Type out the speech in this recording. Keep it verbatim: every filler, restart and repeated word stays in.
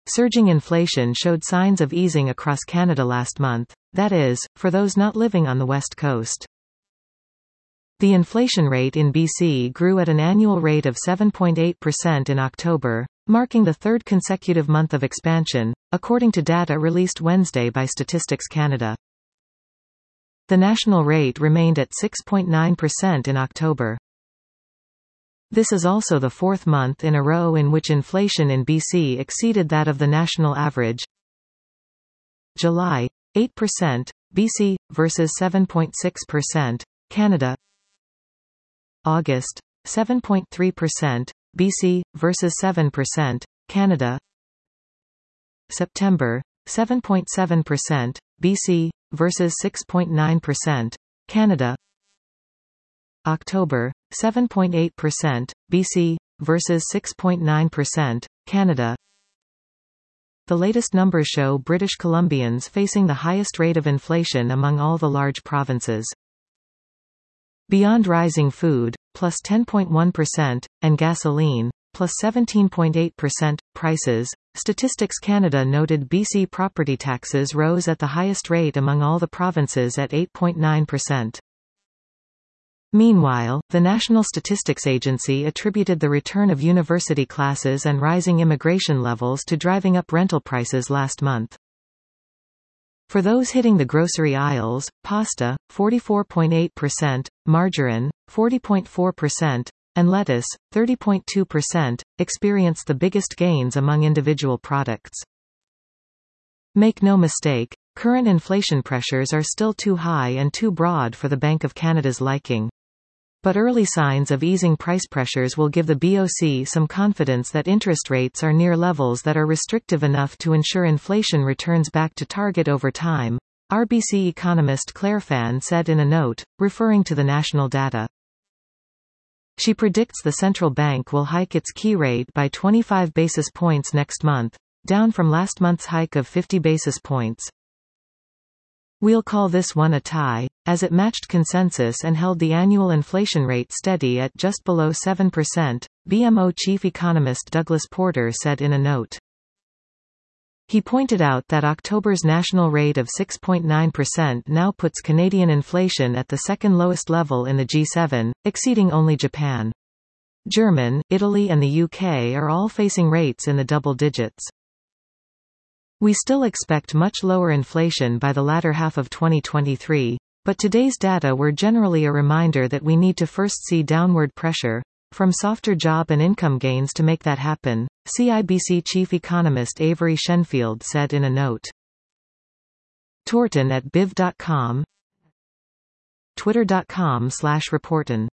Surging inflation showed signs of easing across Canada last month, that is, for those not living on the West Coast. The inflation rate in B C grew at an annual rate of seven point eight percent in October, marking the third consecutive month of expansion, according to data released Wednesday by Statistics Canada. The national rate remained at six point nine percent in October. This is also the fourth month in a row in which inflation in B C exceeded that of the national average. July, eight percent, B C, versus seven point six percent, Canada. August, seven point three percent, B C, versus seven percent, Canada. September, seven point seven percent, B C, versus six point nine percent, Canada. October, seven point eight percent, B C, versus six point nine percent, Canada. The latest numbers show British Columbians facing the highest rate of inflation among all the large provinces. Beyond rising food, plus ten point one percent, and gasoline, plus seventeen point eight percent, prices, Statistics Canada noted B C property taxes rose at the highest rate among all the provinces at eight point nine percent. Meanwhile, the National Statistics Agency attributed the return of university classes and rising immigration levels to driving up rental prices last month. For those hitting the grocery aisles, pasta, forty-four point eight percent, margarine, forty point four percent, and lettuce, thirty point two percent, experienced the biggest gains among individual products. Make no mistake, current inflation pressures are still too high and too broad for the Bank of Canada's liking. But early signs of easing price pressures will give the B O C some confidence that interest rates are near levels that are restrictive enough to ensure inflation returns back to target over time, R B C economist Claire Fan said in a note, referring to the national data. She predicts the central bank will hike its key rate by twenty-five basis points next month, down from last month's hike of fifty basis points. We'll call this one a tie, as it matched consensus and held the annual inflation rate steady at just below seven percent, B M O chief economist Douglas Porter said in a note. He pointed out that October's national rate of six point nine percent now puts Canadian inflation at the second lowest level in the G seven, exceeding only Japan. Germany, Italy and the U K are all facing rates in the double digits. We still expect much lower inflation by the latter half of twenty twenty-three, but today's data were generally a reminder that we need to first see downward pressure from softer job and income gains to make that happen, C I B C chief economist Avery Shenfield said in a note. Torton at biv dot com, twitter dot com slash reporton